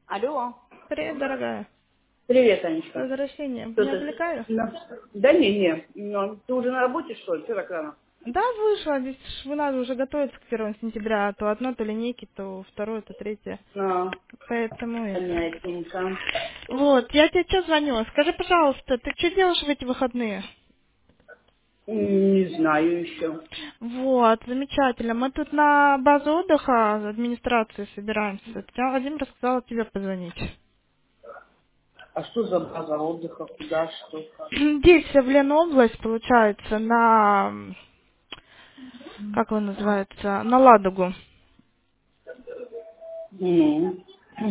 Алло. Привет, дорогая. Привет, С Анечка. возвращением. Что Не ты? отвлекаю? Да не. Ну, ты уже на работе, что ли? Что так рано? Да, вышла. Здесь надо уже готовиться к 1 сентября. То одно, то линейки, то второе, то третье. А, Поэтому это. понятненько. Вот, я тебе что звоню? Скажи, пожалуйста, ты что делаешь в эти выходные? Не знаю еще. Вот, замечательно. Мы тут на базу отдыха администрации собираемся. Владимир рассказал тебе позвонить. А что за база отдыха? Куда, что, как? Здесь, в Ленобласть, получается, на... Как он называется? На Ладогу. М.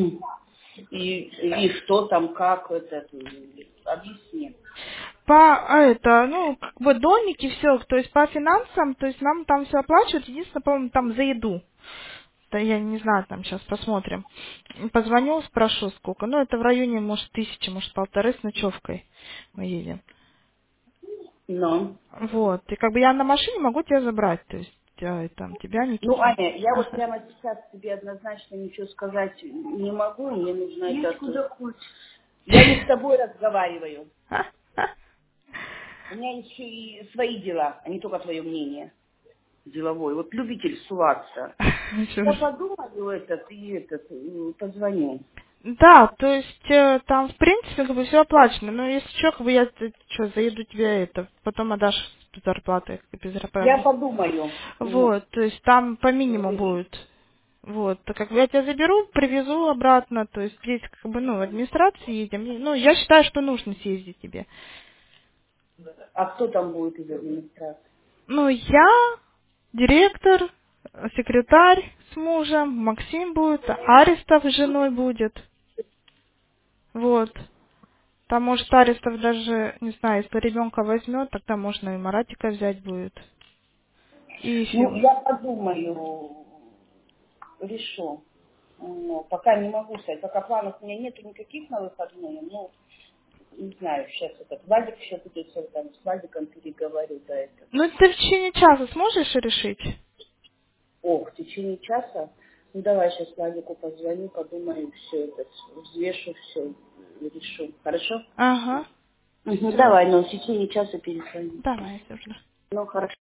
И что там, как это? Объясни. Ну, как бы домики, все, то есть по финансам, то есть нам там все оплачивают, единственное, по-моему, там за еду. Да я не знаю, там сейчас посмотрим. Позвоню, спрошу, сколько. Ну, это в районе, может, 1000, может, 1500 с ночевкой мы едем. Но. Вот. И как бы я на машине могу тебя забрать, то есть там тебя, Ну, Никиту. Аня, я вот Ага. прямо сейчас тебе однозначно ничего сказать не могу, мне нужно это... Куда хочешь. Я не с тобой разговариваю. У меня еще и свои дела, а не только твое мнение деловое. Вот любитель суваться. Всё Я же. подумаю позвоню. Да, то есть там, в принципе, как бы все оплачено. Но если что, как бы я что, заеду тебе это, потом отдашь зарплаты, как без Я зарплаты. подумаю. Вот, то есть там по минимуму Решить. будет. Вот, так как бы я тебя заберу, привезу обратно, то есть здесь как бы, ну, в администрации едем. Ну, я считаю, что нужно съездить тебе. А кто там будет из администрации? Ну, я, директор, секретарь с мужем, Максим будет, Аристов с женой будет. Вот. Там, может, Аристов даже, не знаю, если ребенка возьмет, тогда можно и Маратика взять будет. И Ну, еще. я подумаю, решу. Ну, пока не могу сказать, пока планов у меня нету никаких на выходные. Ну, не знаю, сейчас этот Владик еще придется там с Владиком переговорю до этого. Ну, ты в течение часа сможешь решить? О, в течение часа. Ну, давай сейчас Владику позвоню, подумаю, все это, взвешу все и решу. Хорошо? Ага. Мгм, Все. давай, но в течение часа перезвоню. Давай, все. Ну, хорошо.